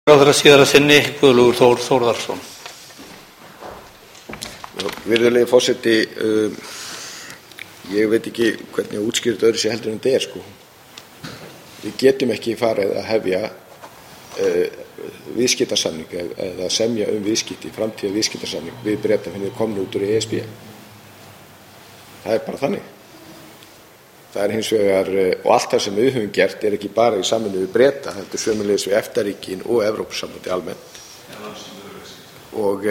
Ráðherra síðara sinni, Guðlaugur Þór Þórðarson. Virðulegi forseti, ég veit ekki hvernig að útskýra þetta öðru sér heldur en þetta sko. Við getum ekki farið að hefja viðskiptasamning eða semja viðskipti, framtíða viðskiptasamning við Breta fyrir að koma út úr ESB. Það er bara þannig. Það er hins vegar, og allt það sem við höfum gert er ekki bara í samvinnu við Breta, heldur sömuleiðis við EFTA-ríkin og Evrópusambandið almennt. Og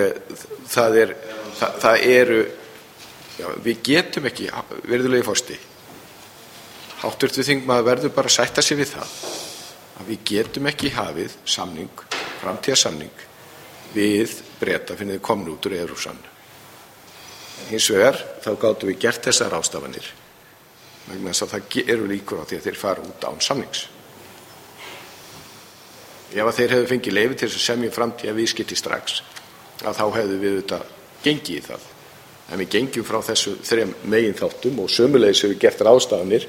það eru, við getum ekki, virðulegi forseti, háttvirtur þingmaður verður bara að sætta sig við það, að við getum ekki hafið samning, framtíðarsamning við Breta fyrir að koma út úr Evrópusambandinu. Hins vegar þá gátum við gert þessar ráðstafanir. Vegna þess að það eru líkur á því að þeir fara út án samnings. Ef að þeir hefðu fengið leyfi til þess að semja framtíða viðskipti strax, að þá hefðu við auðvitað gengið í það. En við gengjum frá þessu þrem meginþáttum og sömuleiðis hefur gert ráðstafanir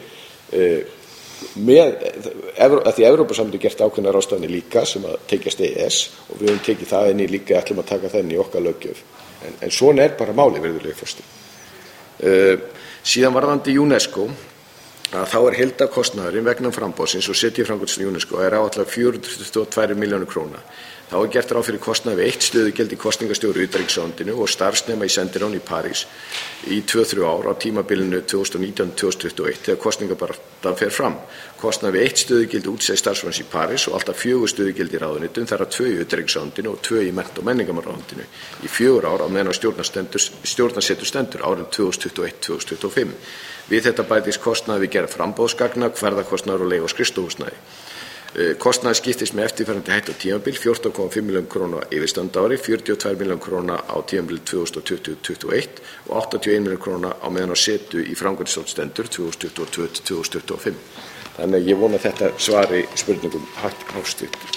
að því Evrópusambandið gert ákveðnar ráðstafanir líka sem að tengjast EES og við höfum tekið það inn í líka, ætlum að taka það inn í okkar löggjöf. En svona er bara málið, virðulegi forseti. Síðan varðandi UNESCO, að þá er heildarkostnaðurinn vegna framboðsins og setjaframkvæmdar UNESCO er áætlað 422 milljónir króna. Þá er gert ráð fyrir kostnaði við 1 stöðugildi kosningastjóra í utanríkisráðuneytinu og starfsnema í sendiráðinu í París í 2-3 ár á tímabilinu 2019-2021 þegar kosningabaráttan fer fram. Kostnaði við 1 stöðugildi útsett starfsmanns í París og alltaf 4 stöðugildi í ráðuneytum, þar af 2 í utanríkisráðuneytinu og 2 í mennta- og menningarmálaráðuneytinu í 4 ár á meðan á stjórnarsetu stendur árin 2021-2025. Við þetta bætist kostnaði við gerð framboðsgagna, ferðakostnaður og leigu á skrifstofuhúsnæði. Kostnaði skiptist með eftirfarandi hætti á tímabil 14,5 milljónir króna yfirstandandi ári, 42 milljónir króna á tímabili 2020-2021 og 81 milljónir króna á meðan á setu í framkvæmdastjórn stendur 2022-2025. Þannig að ég vona að þetta svari spurningum hæstv.